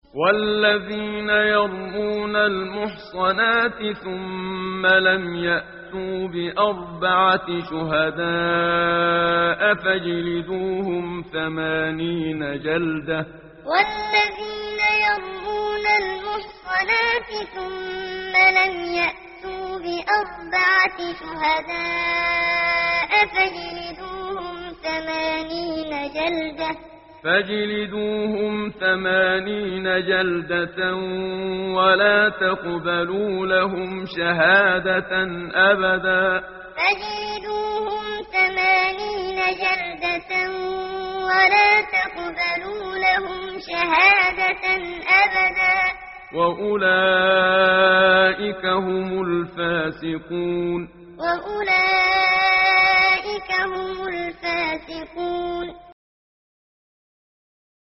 والذين يرمون المحصنات ثم لم يأتوا بأربعة شهداء فاجلدوهم 80 جلدة. والذين يرمون المحصنات ثم لم يأتوا بأربعة شهداء فاجلدوهم 80 جلدة. فاجلدوهم 80 جلدة ولا تقبلوا لهم شهادة أبدا. فاجلدوهم 80 جلدة ولا تقبلوا لهم شهادة أبدا. وأولئك هم الفاسقون. وأولئك هم الفاسقون.